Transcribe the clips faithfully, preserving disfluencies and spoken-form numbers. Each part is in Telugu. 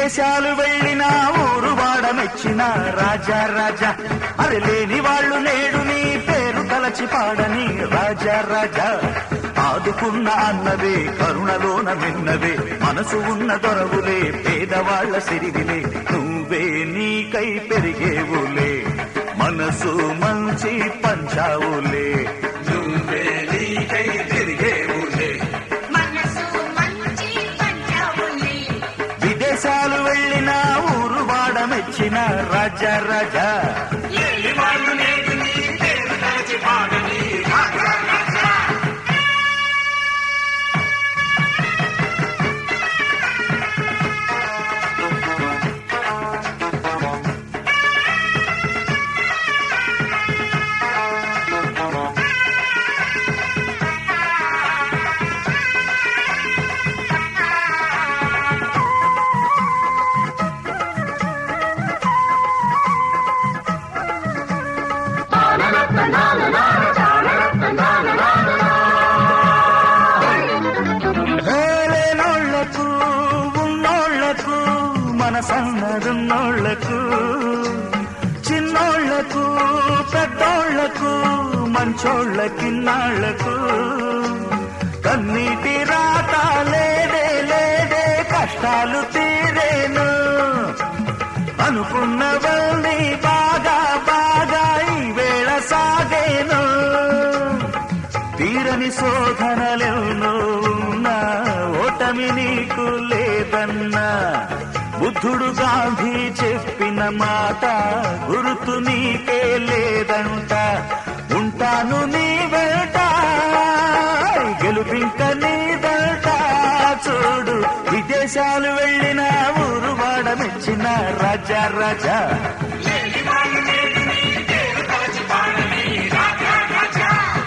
విదేశాలు వెళ్ళినా ఊరు వాడ మెచ్చిన రాజా రాజా, అరే లేని వాళ్ళు నేడు నీ పేరు తలచి పాడని రాజా రాజా. ఆదుకున్న అన్నవే కరుణలోన మిన్నవే, మనసు ఉన్న దొరవులే పేదవాళ్ల సిరివిలే, నువ్వే నీకై పెరిగేవులే, మనసు మంచి పంచావులే, నువ్వే నీకై పెరిగేవులే, మనసు మంచి పంచావులే. విదేశాలు వెళ్ళినా ఊరు వాడ మెచ్చిన రాజా రాజా, లేని వాళ్ళు నేడు నీ పేరు తలచి పాడని రాజా రాజా. లేనోళ్లకు ఉన్నోళ్లకు మనసన్నదున్నోళ్లకు, చిన్నోళ్లకు పెద్దోళ్లకు మంచోళ్లకిన్నాళ్లకు, కన్నీటి రాత లేదే లేదే కష్టాలు తీరేను, అనుకున్నవల్ని బాగా బాగా ఈ వేళ సాగేను, తీరని శోధనలెన్నో ఉన్నా ఓటమి నీకు లేదన్నా, బుద్ధుడు గాంధీ చెప్పిన మాట గుర్తు నీకే లేదంట, ఉంటాను నీ వెంట గెలుపింక నీదంట, చూడు విదేశాలు వెళ్ళిన ఊరు వాడ మెచ్చిన రాజా రాజా, లేని వాళ్ళు నేడు నీ పేరు తలచి పాడని రాజా రాజా.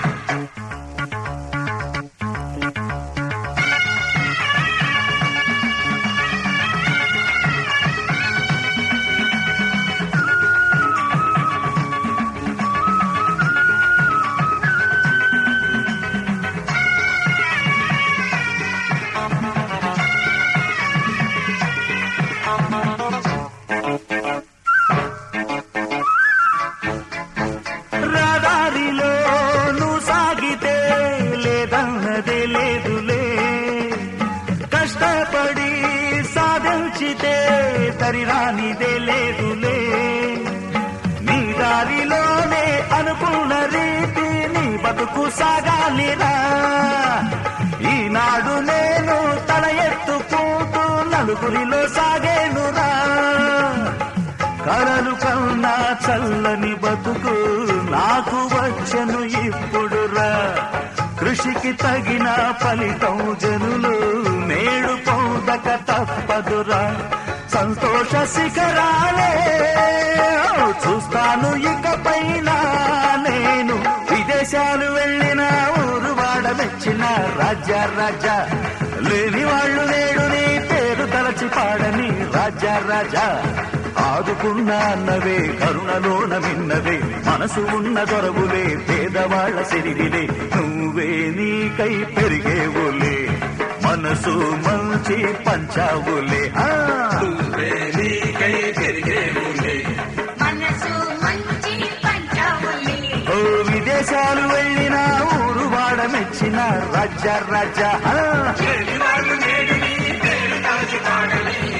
రహదారిలో నువ్వు సాగితే లేదన్నదే లేదులే, కష్టపడి సాధించితే తరిరానిదే లేదులే, నీ దారిలోనే అనుకున్న రీతి నీ బతుకు సాగాలిరా, ఈనాడు నేను తల ఎత్తుకుంటూ నలుగురిలో సాగేనురా, కలలు కన్నా చల్లని బతుకు నాకు వచ్చను ఇప్పుడురా, కృషికి తగిన ఫలితం జనులు నేడు పొందక తప్పదురా, సంతోష శిఖరాలే చూస్తాను ఇకపైన నేను, విదేశాలు వెళ్ళిన ఊరు వాడ మెచ్చిన రాజా రాజా, లేని వాళ్ళు నేడు నీ పేరు తలచి పాడని రాజా రాజా, ఆదుకున్న అన్నవే కరుణలోన మిన్నవే, మనసు ఉన్న దొరవులే పేదవాళ్ల సిరివిలే, నువ్వే నీకై పెరిగేవులే, మనసు మంచి పంచావులే, నువ్వే నీకై పెరిగేవులే, మనసు మంచి పంచావులే. ఓ విదేశాలు వెళ్ళిన ఊరు వాడ మెచ్చిన రాజా రాజా, లేని వాళ్ళు నేడు నీ పేరు తలచి పాడని